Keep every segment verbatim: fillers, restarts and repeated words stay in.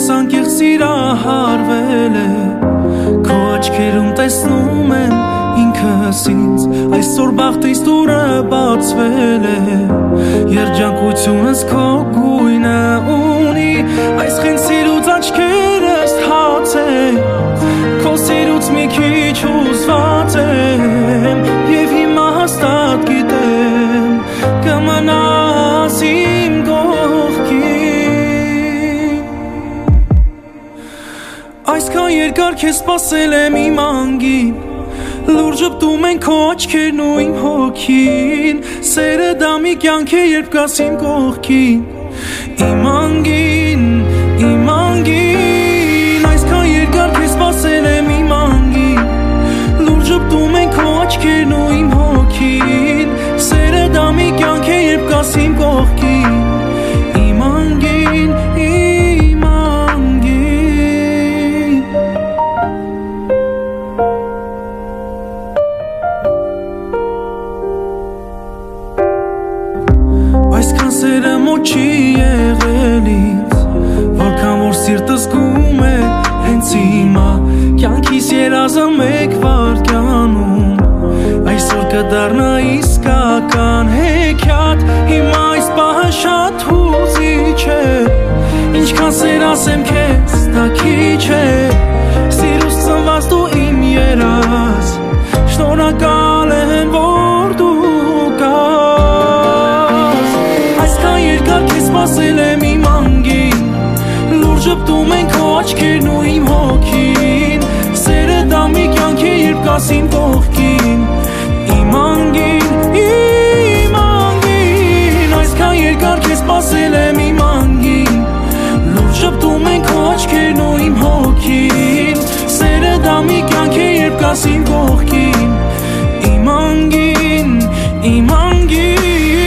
Սիրուս անկեղծ սիրահարվել է Քո աչքերում տեսնում եմ ինքս ինձ Այսօր բախտից դուրը բացվել է Երջանկությունս քո գույնը ունի Այս խենթ սիրուց աչքերս հաց է Քո սիրուց մի քիչ հուզված եմ Եվ հիմա հաստատ գիտեմ Կմնաս իմ կողքին Այսքան երկար քեզ սպասել եմ իմ անգին Լուր ժպտում են քո աչքերն ու իմ հոգին Սերը դա մի կյանք է երբ կաս իմ կողքին Իմ անգին, իմ անգին Այսքան երկար քեզ սպասել եմ իմ անգին Լուր ժպտում են քո աչքերն ու իմ հոգին Սերը դա մի կյանք է երբ կաս իմ կողքին Իմ անգին, իմ անգին Այսքան սերը մոտ չի եղել ինձ Որքան որ սիրտս զգում է հենց հիմա Կյանքիս երազը մեկ վայրկյանում Այսօր կդառնա իսկական հեքիաթ Հիմա այս պահը շատ հուզիչ է Ինչքան սեր ասեմ քեզ դա քիչ է Սիրուս ծնված դու իմ երազ Շնորհակալ եմ որ դու կաս Այսքան երկար քեզ սպասել եմ իմ անգին Լուր ժպտում են քո աչքերն ու իմ հոգին Սերը դա մի կյանք է երբ կաս իմ կողքին Իմ անգին, իմ անգին Այսքան երկար քեզ սպասել եմ իմ անգին Լուր ժպտում են քո աչքերն ու իմ հոգին Սերը դա մի կյանք է երբ կաս իմ կողքին Իմ անգին, իմ անգին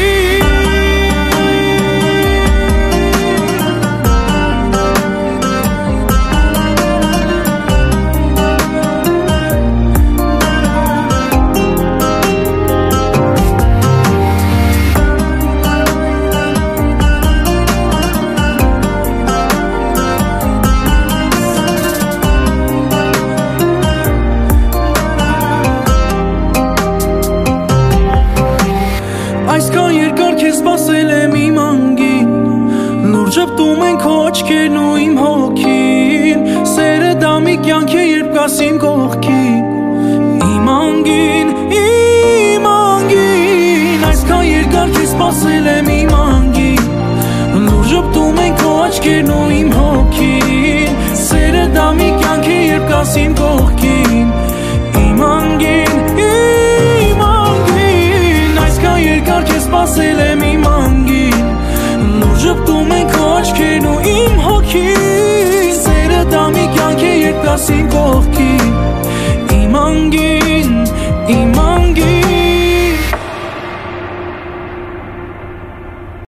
Այսքան երկար քեզ սպասել եմ իմ անգին Լուր ժպտում են քո աչքերն ու իմ հոգին Սերը դա մի կյանք է երբ կաս իմ կողքին Իմ անգին, իմ անգին Այսքան երկար քեզ սպասել եմ իմ անգին Լուր ժպտում են քո աչքերն ու իմ հոգին Սերը դա մի կյանք է երբ կաս իմ կողքին Իմ անգին, իմ անգին Այսքան երկար քեզ սպասել եմ իմ անգին Լուր ժպտում են քո աչքերն ու իմ հոգին Սերը դա մի կյանք է երբ կաս իմ կողքին Իմ անգին